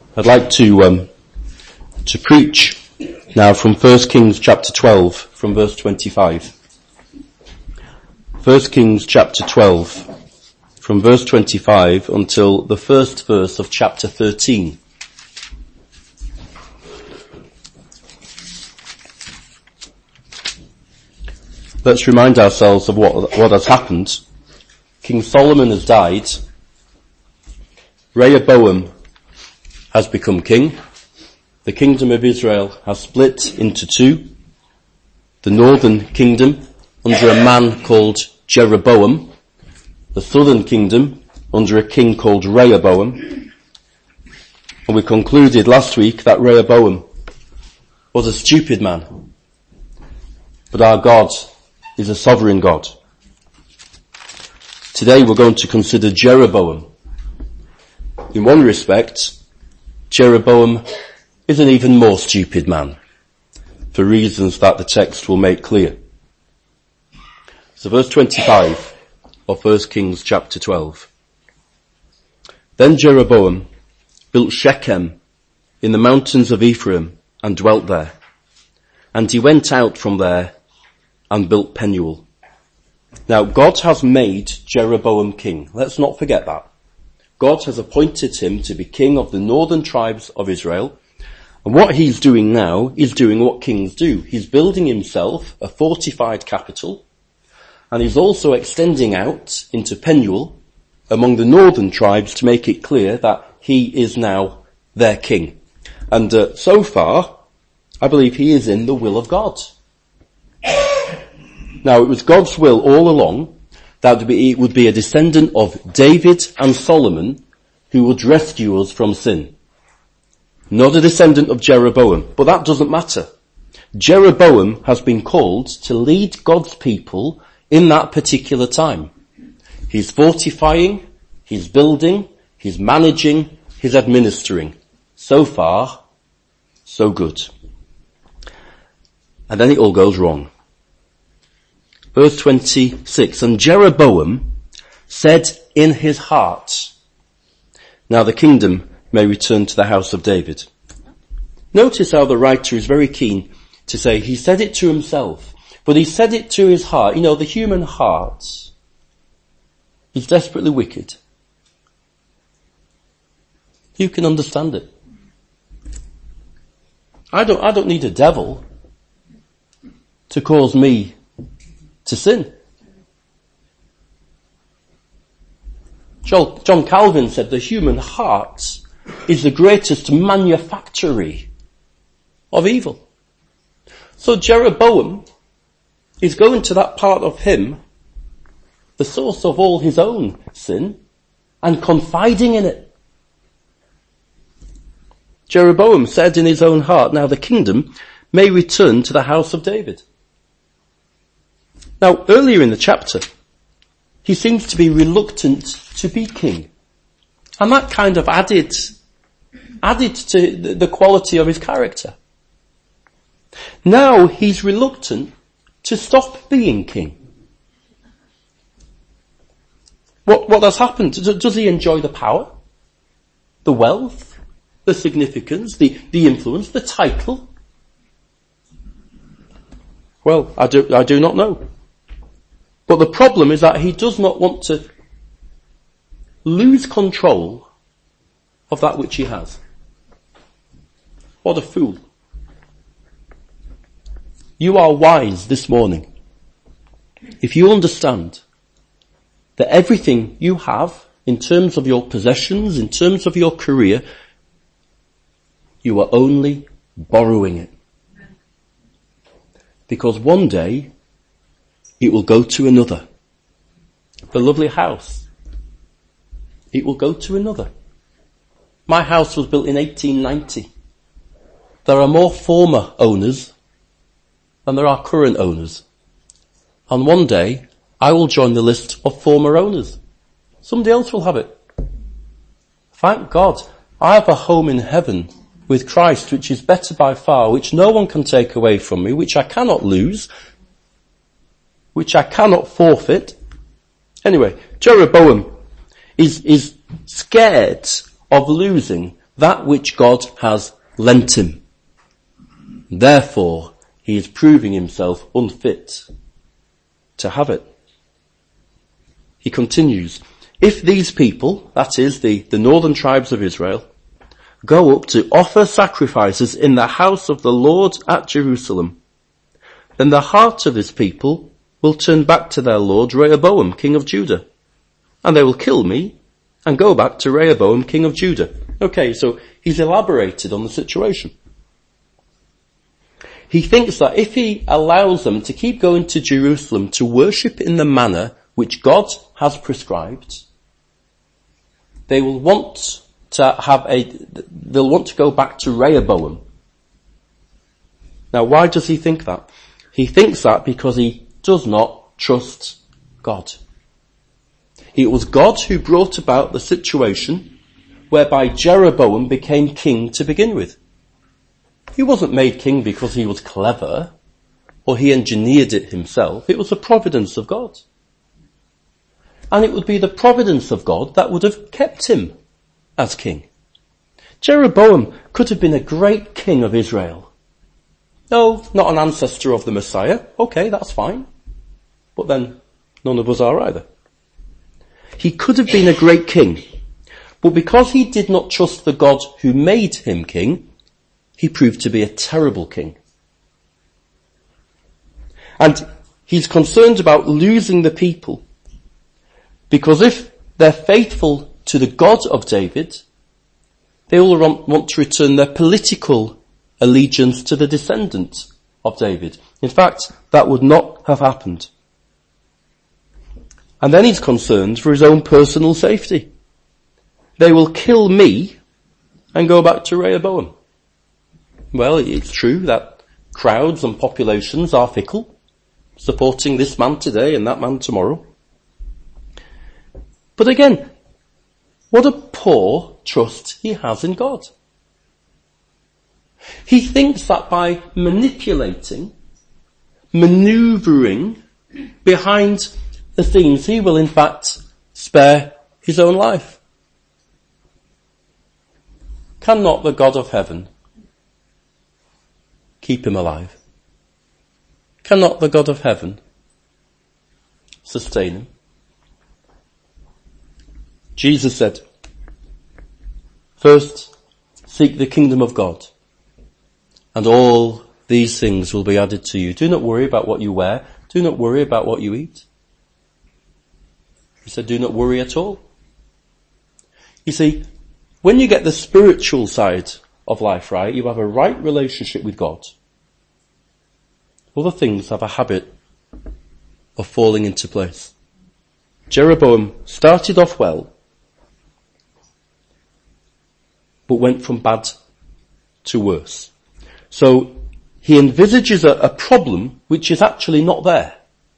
I'd like to preach now from 1 Kings chapter 12 from verse 25. 1 Kings chapter 12 from verse 25 until the first verse of chapter 13. Let's remind ourselves of what has happened. King Solomon has died. Rehoboam has become king. The kingdom of Israel has split into two. The northern kingdom under a man called Jeroboam. The southern kingdom under a king called Rehoboam. And we concluded last week that Rehoboam was a stupid man. But our God is a sovereign God. Today we're going to consider Jeroboam. In one respect, Jeroboam is an even more stupid man, for reasons that the text will make clear. So verse 25 of 1 Kings chapter 12. Then Jeroboam built Shechem in the mountains of Ephraim and dwelt there. And he went out from there and built Penuel. Now God has made Jeroboam king. Let's not forget that. God has appointed him to be king of the northern tribes of Israel. And what he's doing now is doing what kings do. He's building himself a fortified capital. And he's also extending out into Penuel among the northern tribes to make it clear that he is now their king. And so far, I believe he is in the will of God. Now, it was God's will all along that it would be a descendant of David and Solomon who would rescue us from sin. Not a descendant of Jeroboam, but that doesn't matter. Jeroboam has been called to lead God's people in that particular time. He's fortifying, he's building, he's managing, he's administering. So far, so good. And then it all goes wrong. Verse 26, and Jeroboam said in his heart, now the kingdom may return to the house of David. Notice how the writer is very keen to say he said it to himself, but he said it to his heart. You know, the human heart is desperately wicked. You can understand it. I don't need a devil to cause me to sin. John Calvin said the human heart is the greatest manufactory of evil. So Jeroboam is going to that part of him, the source of all his own sin, and confiding in it. Jeroboam said in his own heart, now the kingdom may return to the house of David. Now, earlier in the chapter, he seems to be reluctant to be king. And that kind of added to the quality of his character. Now he's reluctant to stop being king. What has happened? Does he enjoy the power? The wealth? The significance? The influence? The title? Well, I do not know. But the problem is that he does not want to lose control of that which he has. What a fool. You are wise this morning if you understand that everything you have in terms of your possessions, in terms of your career, you are only borrowing it. Because one day it will go to another. The lovely house, it will go to another. My house was built in 1890. There are more former owners than there are current owners. And one day, I will join the list of former owners. Somebody else will have it. Thank God, I have a home in heaven with Christ, which is better by far, which no one can take away from me, which I cannot lose, which I cannot forfeit. Anyway, Jeroboam is scared of losing that which God has lent him. Therefore, he is proving himself unfit to have it. He continues, if these people, that is the northern tribes of Israel, go up to offer sacrifices in the house of the Lord at Jerusalem, then the heart of this people will turn back to their lord Rehoboam, king of Judah, and they will kill me and go back to Rehoboam, king of Judah. Okay, so he's elaborated on the situation. He thinks that if he allows them to keep going to Jerusalem to worship in the manner which God has prescribed, they will want they'll want to go back to Rehoboam. Now, why does he think that? He thinks that because he does not trust God. It was God who brought about the situation whereby Jeroboam became king to begin with. He wasn't made king because he was clever or he engineered it himself. It was the providence of God. And it would be the providence of God that would have kept him as king. Jeroboam could have been a great king of Israel. No, not an ancestor of the Messiah. Okay, that's fine. But then none of us are either. He could have been a great king, but because he did not trust the God who made him king, he proved to be a terrible king. And he's concerned about losing the people, because if they're faithful to the God of David, they will want to return their political allegiance to the descendant of David. In fact, that would not have happened. And then he's concerned for his own personal safety. They will kill me and go back to Rehoboam. Well, it's true that crowds and populations are fickle, supporting this man today and that man tomorrow. But again, what a poor trust he has in God. He thinks that by manipulating, manoeuvring behind the scenes, he will in fact spare his own life. Cannot the God of heaven keep him alive? Cannot the God of heaven sustain him? Jesus said, first seek the kingdom of God, and all these things will be added to you. Do not worry about what you wear. Do not worry about what you eat. He said, do not worry at all. You see, when you get the spiritual side of life right, you have a right relationship with God. Other things have a habit of falling into place. Jeroboam started off well, but went from bad to worse. So he envisages a problem which is actually not there.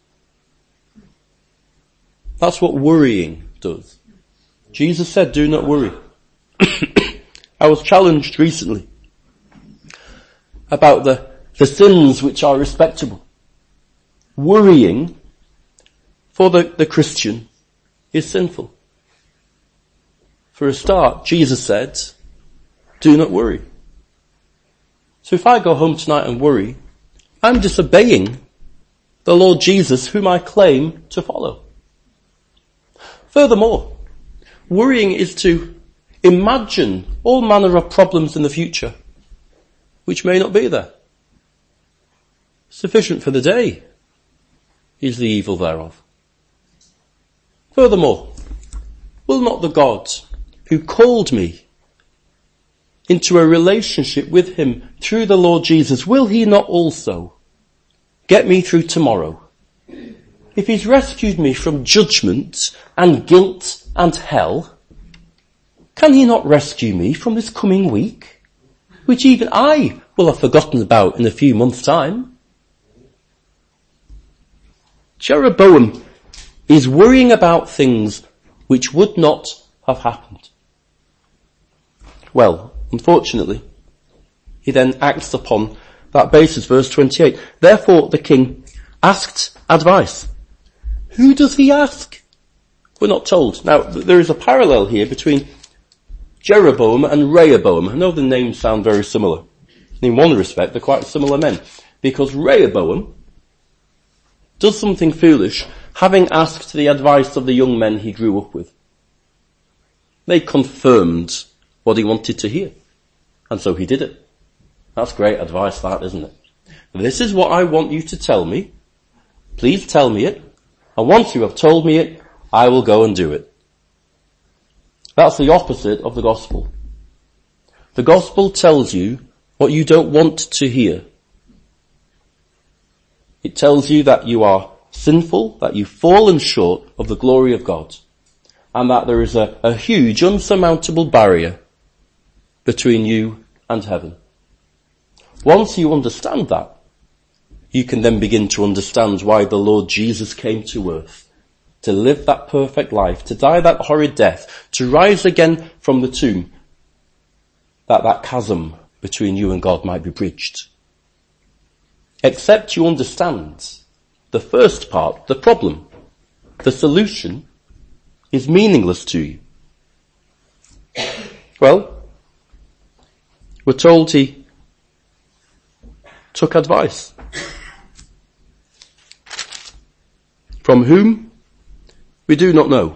That's what worrying does. Jesus said, do not worry. I was challenged recently about the sins which are respectable. Worrying for the Christian is sinful. For a start, Jesus said, do not worry. So if I go home tonight and worry, I'm disobeying the Lord Jesus whom I claim to follow. Furthermore, worrying is to imagine all manner of problems in the future which may not be there. Sufficient for the day is the evil thereof. Furthermore, will not the God who called me into a relationship with him through the Lord Jesus, will he not also get me through tomorrow? If he's rescued me from judgment and guilt and hell, can he not rescue me from this coming week, which even I will have forgotten about in a few months' time? Jeroboam is worrying about things which would not have happened. Well, unfortunately, he then acts upon that basis. Verse 28. Therefore the king asked advice. Who does he ask? We're not told. Now, there is a parallel here between Jeroboam and Rehoboam. I know the names sound very similar. In one respect, they're quite similar men. Because Rehoboam does something foolish, having asked the advice of the young men he grew up with. They confirmed what he wanted to hear. And so he did it. That's great advice, that, isn't it? This is what I want you to tell me. Please tell me it. And once you have told me it, I will go and do it. That's the opposite of the gospel. The gospel tells you what you don't want to hear. It tells you that you are sinful, that you've fallen short of the glory of God, and that there is a huge, unsurmountable barrier between you and heaven. Once you understand that, you can then begin to understand why the Lord Jesus came to earth, to live that perfect life, to die that horrid death, to rise again from the tomb, that chasm between you and God might be bridged. Except you understand the first part, the problem, the solution, is meaningless to you. Well, we're told he took advice. From whom? We do not know.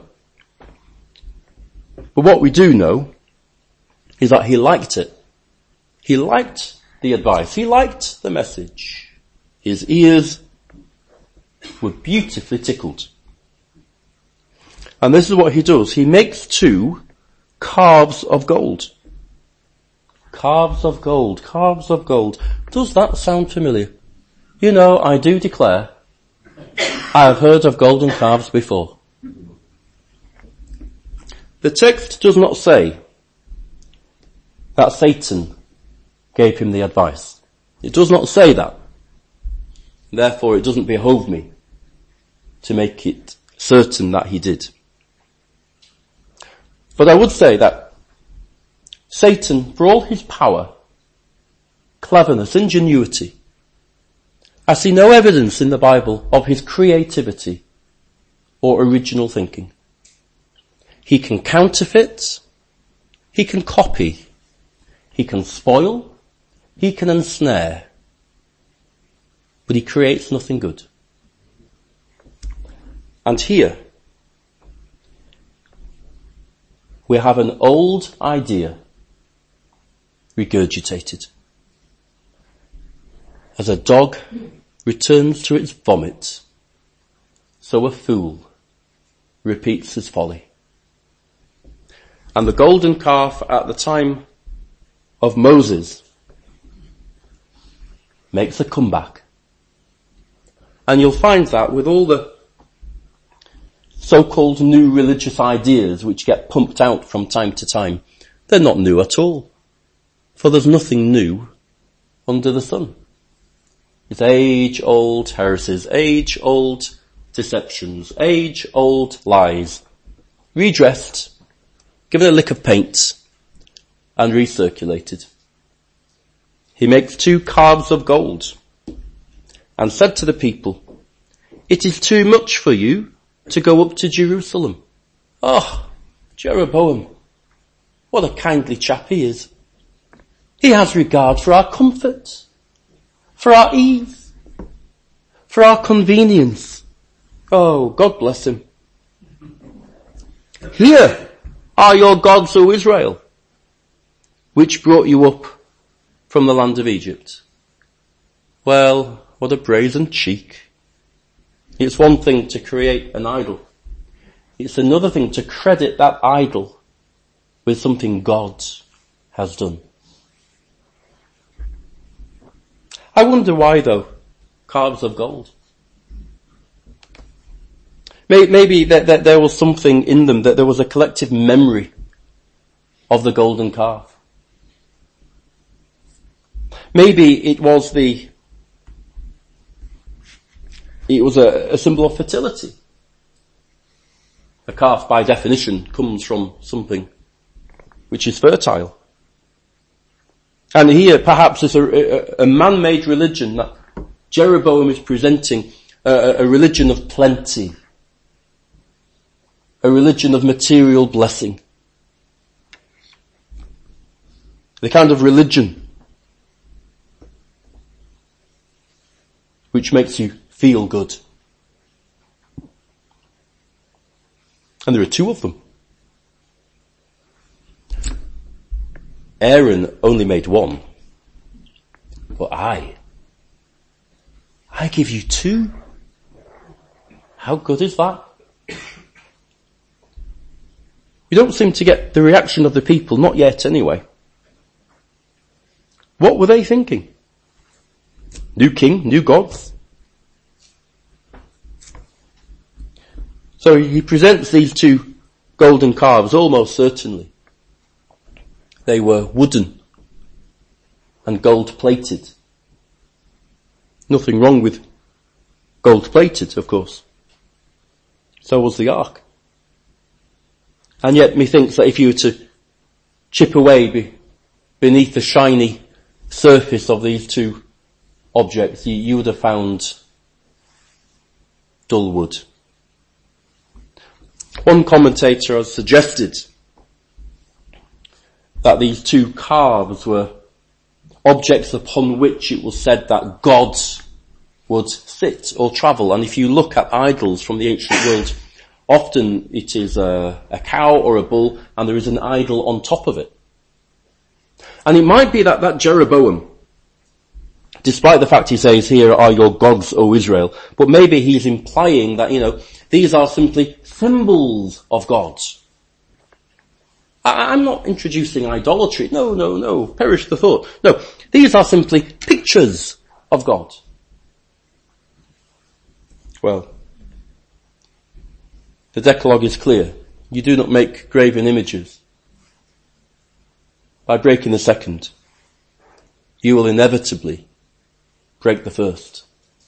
But what we do know is that he liked it. He liked the advice. He liked the message. His ears were beautifully tickled. And this is what he does. He makes 2 calves of gold. Calves of gold, calves of gold. Does that sound familiar? You know, I do declare, I have heard of golden calves before. The text does not say that Satan gave him the advice. It does not say that. Therefore, it doesn't behove me to make it certain that he did. But I would say that Satan, for all his power, cleverness, ingenuity, I see no evidence in the Bible of his creativity or original thinking. He can counterfeit, he can copy, he can spoil, he can ensnare, but he creates nothing good. And here, we have an old idea regurgitated. As a dog returns to its vomit, so a fool repeats his folly. And the golden calf at the time of Moses makes a comeback. And you'll find that with all the so-called new religious ideas which get pumped out from time to time, they're not new at all. For there's nothing new under the sun. It's age-old heresies, age-old deceptions, age-old lies, redressed, given a lick of paint, and recirculated. He makes 2 calves of gold, and said to the people, "It is too much for you to go up to Jerusalem." Oh, Jeroboam, what a kindly chap he is. He has regard for our comfort, for our ease, for our convenience. Oh, God bless him. Here are your gods, O Israel, which brought you up from the land of Egypt. Well, what a brazen cheek. It's one thing to create an idol. It's another thing to credit that idol with something God has done. I wonder why, though, calves of gold. Maybe that there was something in them, that there was a collective memory of the golden calf. Maybe it was a symbol of fertility. A calf, by definition, comes from something which is fertile. And here, perhaps, is a man-made religion that Jeroboam is presenting, a religion of plenty, a religion of material blessing. The kind of religion which makes you feel good. And there are two of them. Aaron only made one, but I give you two. How good is that? We don't seem to get the reaction of the people, not yet anyway. What were they thinking? New king, new gods? So he presents these two golden calves, almost certainly. They were wooden and gold plated. Nothing wrong with gold plated, of course. So was the ark. And yet methinks that if you were to chip away beneath the shiny surface of these two objects, you would have found dull wood. One commentator has suggested that these two calves were objects upon which it was said that gods would sit or travel. And if you look at idols from the ancient world, often it is a cow or a bull, and there is an idol on top of it. And it might be that Jeroboam, despite the fact he says, here are your gods, O Israel, but maybe he's implying that, these are simply symbols of gods. I'm not introducing idolatry. No. Perish the thought. No, these are simply pictures of God. Well, the Decalogue is clear. You do not make graven images. By breaking the second, you will inevitably break the first.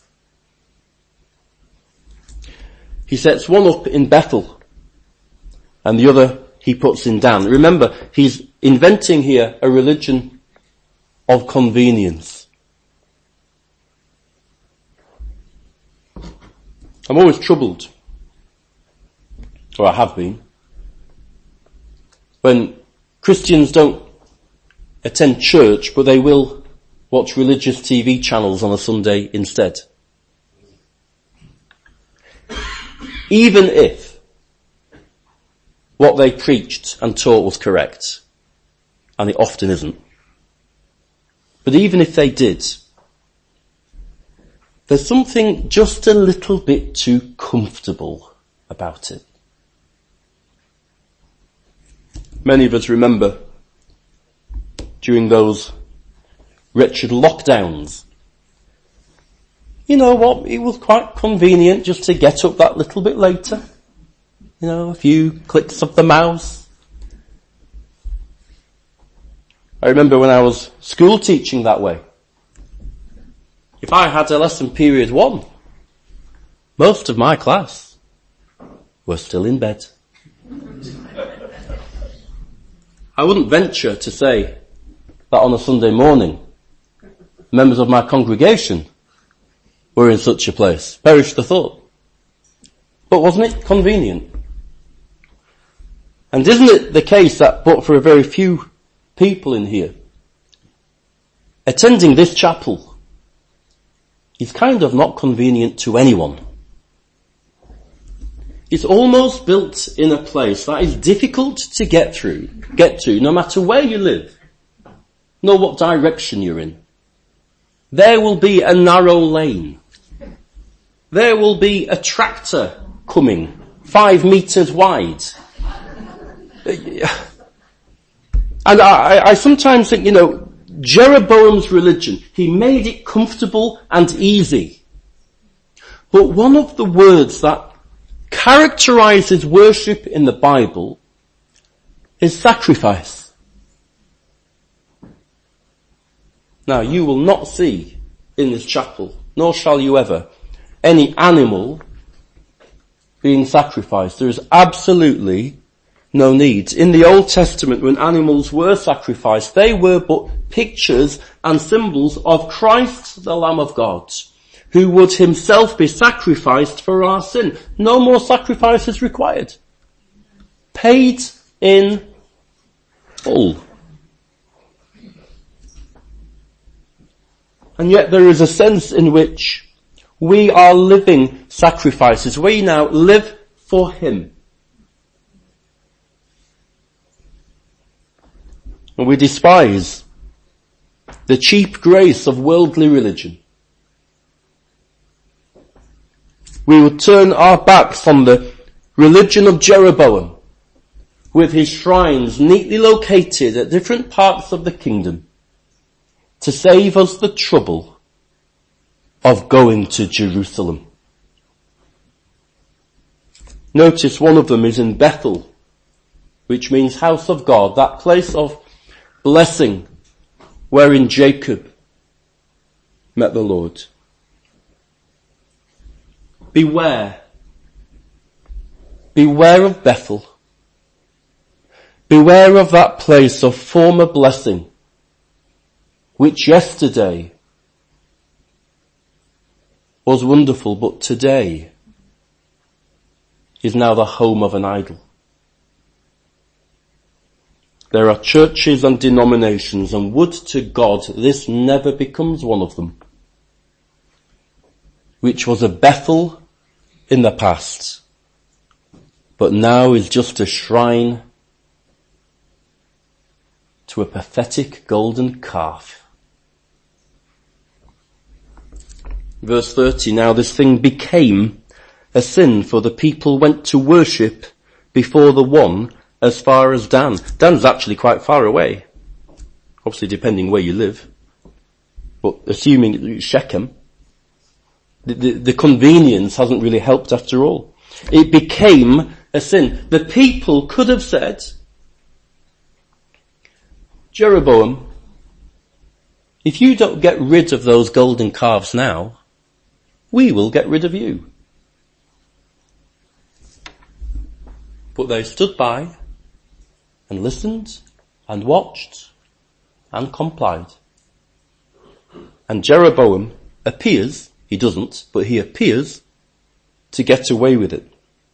He sets one up in Bethel, and the other he puts in Dan. Remember, he's inventing here a religion of convenience. I'm always troubled, or I have been, when Christians don't attend church, but they will watch religious TV channels on a Sunday instead. Even if what they preached and taught was correct, and it often isn't. But even if they did, there's something just a little bit too comfortable about it. Many of us remember during those wretched lockdowns, you know what, it was quite convenient just to get up that little bit later. A few clicks of the mouse. I remember when I was school teaching that way. If I had a lesson period 1, most of my class were still in bed. I wouldn't venture to say that on a Sunday morning, members of my congregation were in such a place. Perish the thought. But wasn't it convenient? And isn't it the case that, but for a very few people in here, attending this chapel is kind of not convenient to anyone. It's almost built in a place that is difficult to get to, no matter where you live, nor what direction you're in. There will be a narrow lane. There will be a tractor coming, 5 meters wide. And I sometimes think, Jeroboam's religion, he made it comfortable and easy. But one of the words that characterizes worship in the Bible is sacrifice. Now, you will not see in this chapel, nor shall you ever, any animal being sacrificed. There is absolutely no need. In the Old Testament, when animals were sacrificed, they were but pictures and symbols of Christ, the Lamb of God, who would himself be sacrificed for our sin. No more sacrifices required. Paid in full. And yet there is a sense in which we are living sacrifices. We now live for him. And we despise the cheap grace of worldly religion. We would turn our backs on the religion of Jeroboam, with his shrines neatly located at different parts of the kingdom, to save us the trouble of going to Jerusalem. Notice one of them is in Bethel, which means house of God, that place of blessing wherein Jacob met the Lord. Beware. Beware of Bethel. Beware of that place of former blessing, which yesterday was wonderful, but today is now the home of an idol. There are churches and denominations, and would to God this never becomes one of them, which was a Bethel in the past, but now is just a shrine to a pathetic golden calf. Verse 30, now this thing became a sin, for the people went to worship before the one as far as Dan. Dan's actually quite far away, obviously depending where you live, but assuming it's Shechem, the convenience hasn't really helped after all. It became a sin. The people could have said, Jeroboam, if you don't get rid of those golden calves now, we will get rid of you. But they stood by and listened and watched and complied. And Jeroboam appears, he doesn't, but he appears to get away with it.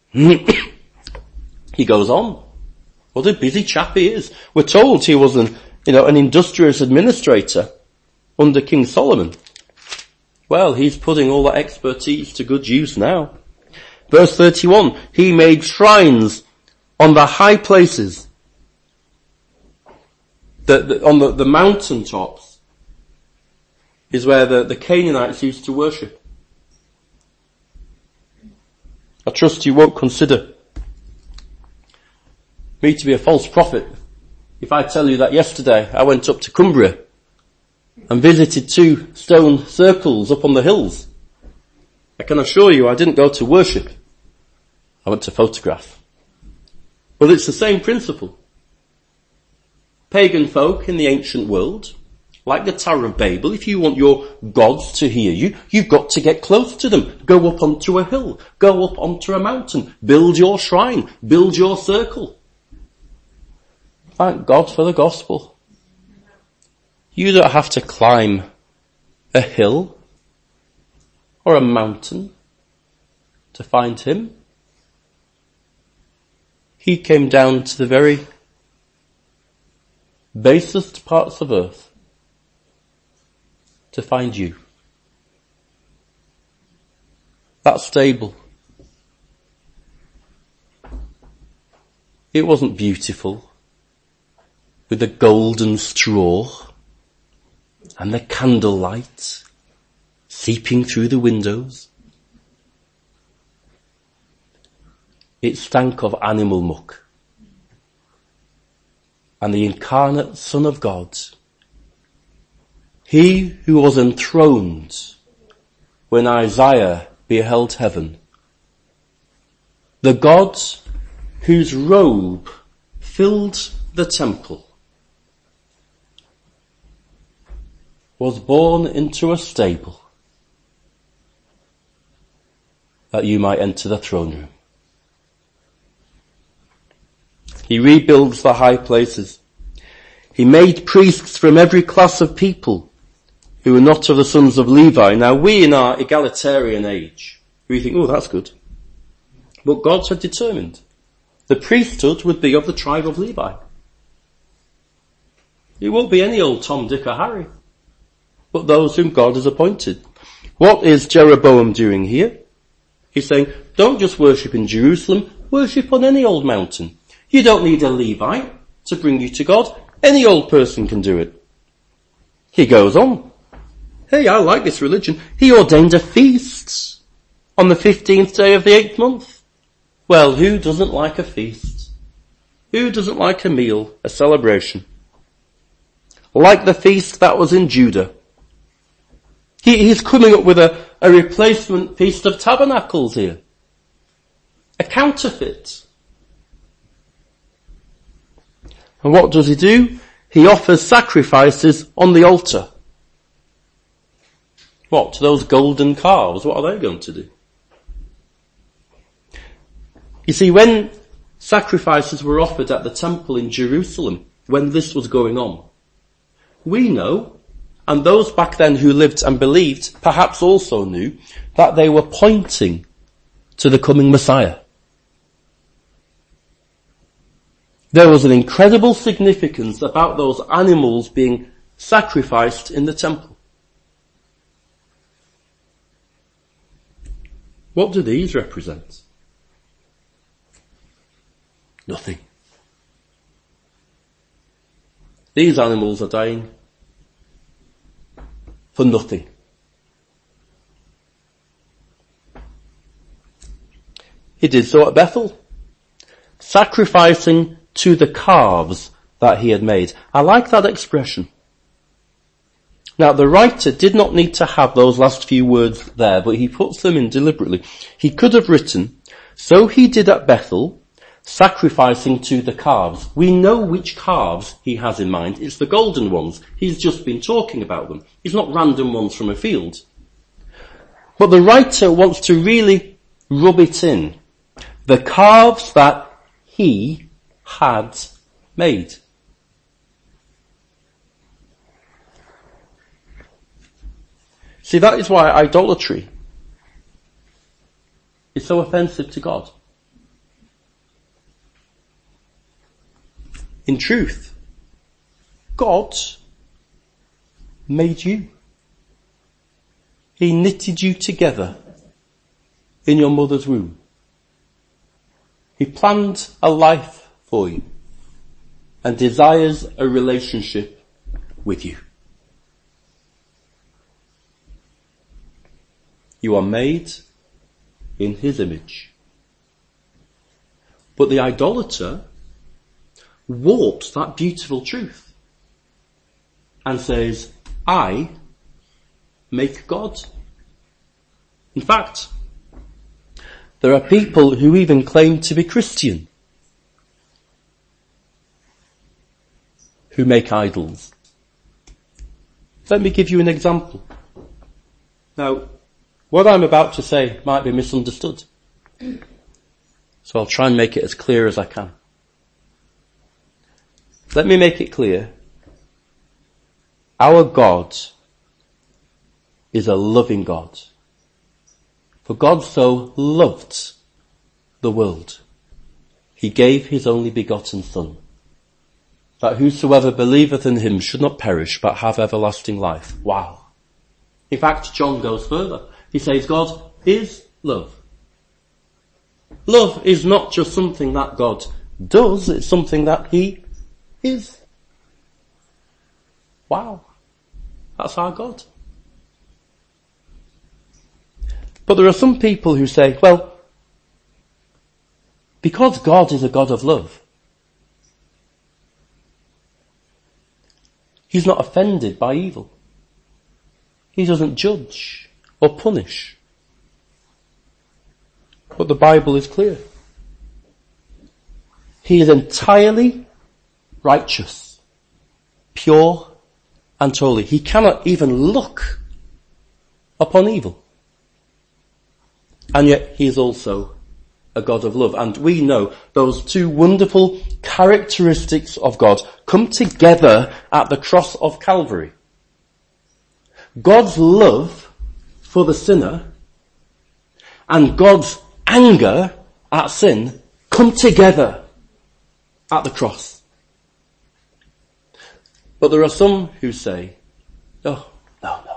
He goes on. What a busy chap he is. We're told he was an industrious administrator under King Solomon. Well, he's putting all that expertise to good use now. Verse 31, he made shrines on the high places, on the mountain tops is where the Canaanites used to worship. I trust you won't consider me to be a false prophet if I tell you that yesterday I went up to Cumbria and visited 2 stone circles up on the hills. I can assure you I didn't go to worship. I went to photograph. Well, it's the same principle. Pagan folk in the ancient world, like the Tower of Babel, if you want your gods to hear you, you've got to get close to them. Go up onto a hill. Go up onto a mountain. Build your shrine. Build your circle. Thank God for the gospel. You don't have to climb a hill or a mountain to find him. He came down to the very basest parts of earth to find you. That stable. It wasn't beautiful with the golden straw and the candlelight seeping through the windows. It stank of animal muck. And the incarnate Son of God, he who was enthroned when Isaiah beheld heaven, the God whose robe filled the temple, was born into a stable that you might enter the throne room. He rebuilds the high places. He made priests from every class of people who were not of the sons of Levi. Now we in our egalitarian age, we think, oh, that's good. But God had determined the priesthood would be of the tribe of Levi. It won't be any old Tom, Dick or Harry. but those whom God has appointed. What is Jeroboam doing here? He's saying, don't just worship in Jerusalem, worship on any old mountain. You don't need a Levite to bring you to God. Any old person can do it. He goes on. Hey, I like this religion. He ordained a feast on the 15th day of the 8th month. Well, who doesn't like a feast? Who doesn't like a meal, a celebration? Like the feast that was in Judah. He's coming up with a replacement Feast of Tabernacles here. A counterfeit. And what does he do? He offers sacrifices on the altar. What? Those golden calves, what are they going to do? You see, when sacrifices were offered at the temple in Jerusalem, when this was going on, we know, and those back then who lived and believed perhaps also knew, that they were pointing to the coming Messiah. There was an incredible significance about those animals being sacrificed in the temple. What do these represent? Nothing. These animals are dying for nothing. He did so at Bethel, sacrificing to the calves that he had made. I like that expression. Now, the writer did not need to have those last few words there, but he puts them in deliberately. He could have written, so he did at Bethel, sacrificing to the calves. We know which calves he has in mind. It's the golden ones. He's just been talking about them. It's not random ones from a field. But the writer wants to really rub it in. The calves that he had made. See, that is why idolatry is so offensive to God. In truth, God made you. He knitted you together in your mother's womb. He planned a life for you and desires a relationship with you. You are made in his image. But the idolater warps that beautiful truth and says, I make God. In fact, there are people who even claim to be Christian who make idols. Let me give you an example. Now, what I'm about to say might be misunderstood, so I'll try and make it as clear as I can. Let me make it clear. Our God is a loving God. For God so loved the world, he gave his only begotten Son, that whosoever believeth in him should not perish, but have everlasting life. Wow. In fact, John goes further. He says God is love. Love is not just something that God does, it's something that he is. Wow. That's our God. But there are some people who say, well, because God is a God of love, he's not offended by evil. He doesn't judge or punish. But the Bible is clear. He is entirely righteous, pure and holy. He cannot even look upon evil. And yet he is also a God of love. And we know those two wonderful characteristics of God come together at the cross of Calvary. God's love for the sinner and God's anger at sin come together at the cross. But there are some who say, oh, no.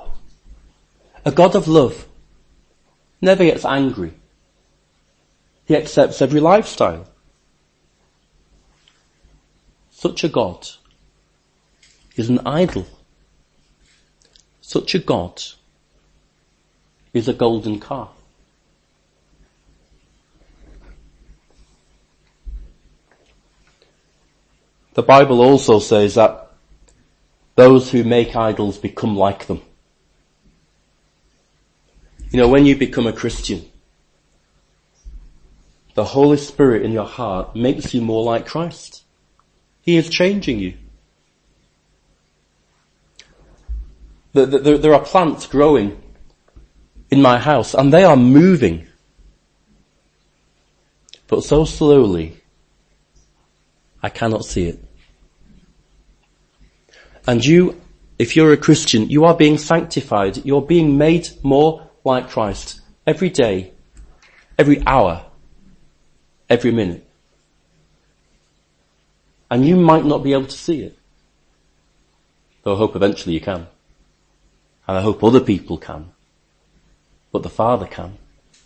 A God of love never gets angry. He accepts every lifestyle. Such a God is an idol. Such a God is a golden calf. The Bible also says that those who make idols become like them. You know, when you become a Christian, the Holy Spirit in your heart makes you more like Christ. He is changing you. There are plants growing in my house and they are moving. But so slowly, I cannot see it. And you, if you're a Christian, you are being sanctified. You're being made more like Christ every day, every hour, every minute. And you might not be able to see it. Though I hope eventually you can. And I hope other people can. But the Father can.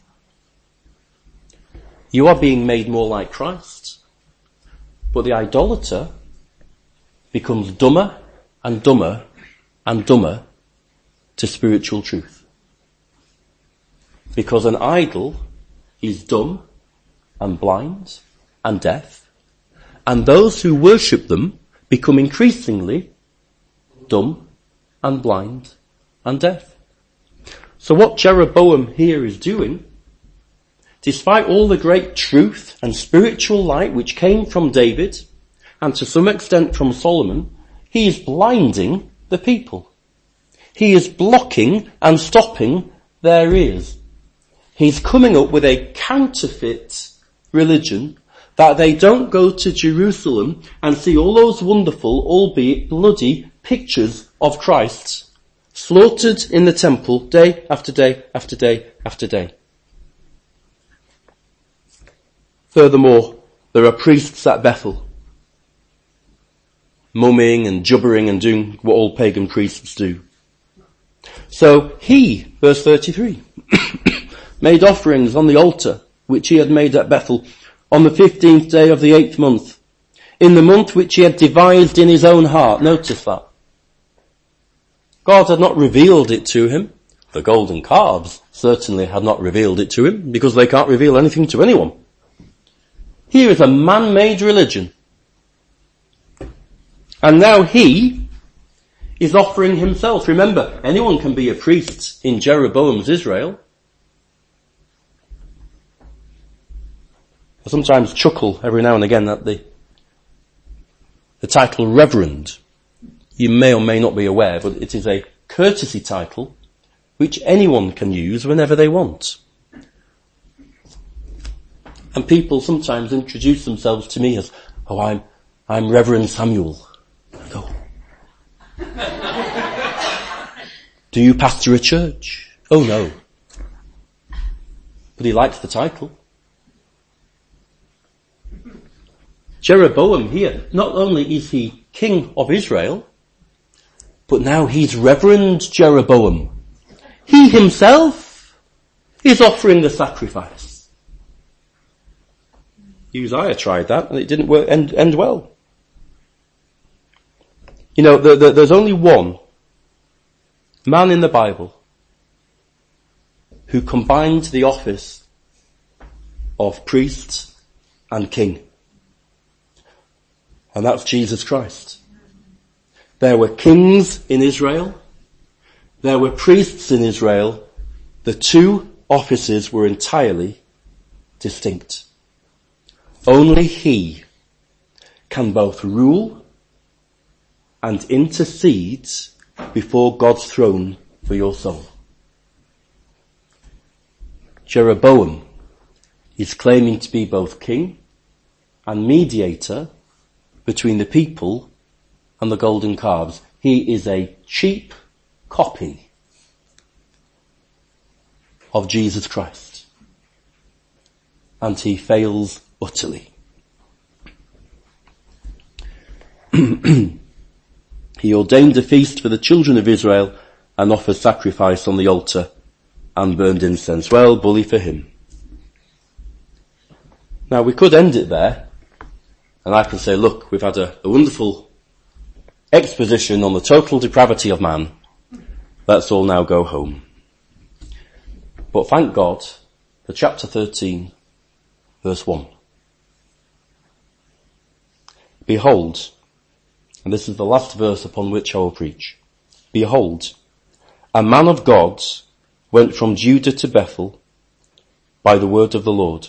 You are being made more like Christ. But the idolater becomes dumber and dumber and dumber to spiritual truth. Because an idol is dumb and blind and deaf, and those who worship them become increasingly dumb and blind and deaf. So what Jeroboam here is doing, despite all the great truth and spiritual light which came from David, and to some extent from Solomon, he is blinding the people. He is blocking and stopping their ears. He's coming up with a counterfeit religion that they don't go to Jerusalem and see all those wonderful, albeit bloody, pictures of Christ slaughtered in the temple day after day after day after day. Furthermore, there are priests at Bethel, mumming and jubbering and doing what all pagan priests do. So he, verse 33, made offerings on the altar which he had made at Bethel on the 15th day of the 8th month, in the month which he had devised in his own heart. Notice that. God had not revealed it to him. The golden calves certainly had not revealed it to him, because they can't reveal anything to anyone. Here is a man-made religion. And now he is offering himself. Remember, anyone can be a priest in Jeroboam's Israel. I sometimes chuckle every now and again at the title Reverend. You may or may not be aware, but it is a courtesy title which anyone can use whenever they want. And people sometimes introduce themselves to me as, oh, I'm Reverend Samuel. I go, do you pastor a church? Oh no. But he likes the title. Jeroboam here, not only is he king of Israel, but now he's Reverend Jeroboam. He himself is offering the sacrifice. Uzziah tried that and it didn't work, end well. You know, there's only one man in the Bible who combined the office of priest and king. And that's Jesus Christ. There were kings in Israel. There were priests in Israel. The two offices were entirely distinct. Only he can both rule and intercede before God's throne for your soul. Jeroboam is claiming to be both king and mediator between the people and the golden calves. He is a cheap copy of Jesus Christ. And he fails utterly. He ordained a feast for the children of Israel and offered sacrifice on the altar and burned incense. Well, bully for him. Now we could end it there, and I can say, look, we've had a wonderful exposition on the total depravity of man. Let's all now go home. But thank God for chapter 13, verse 1. Behold, and this is the last verse upon which I will preach. Behold, a man of God went from Judah to Bethel by the word of the Lord.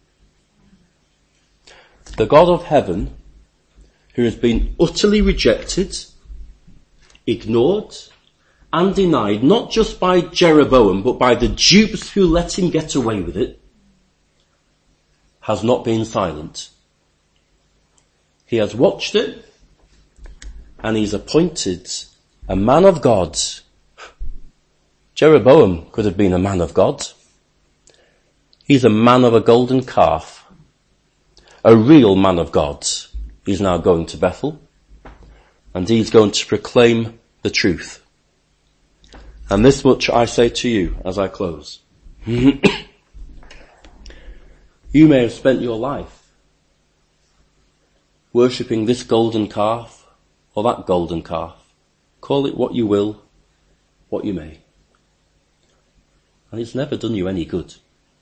The God of heaven, who has been utterly rejected, ignored, and denied, not just by Jeroboam, but by the dupes who let him get away with it, has not been silent. He has watched it, and he's appointed a man of God. Jeroboam could have been a man of God. He's a man of a golden calf. A real man of God. He's now going to Bethel, and he's going to proclaim the truth. And this much I say to you as I close. You may have spent your life worshipping this golden calf or that golden calf. Call it what you will, what you may. And it's never done you any good.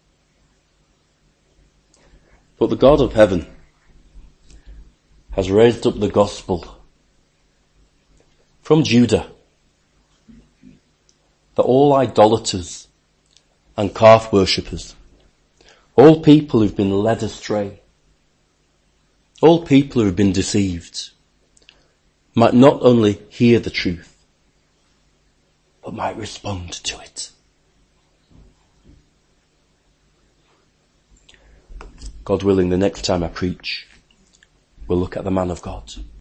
But the God of heaven has raised up the gospel from Judah, that all idolaters and calf worshippers, all people who've been led astray, all people who have been deceived, might not only hear the truth, but might respond to it. God willing, the next time I preach, we'll look at the man of God.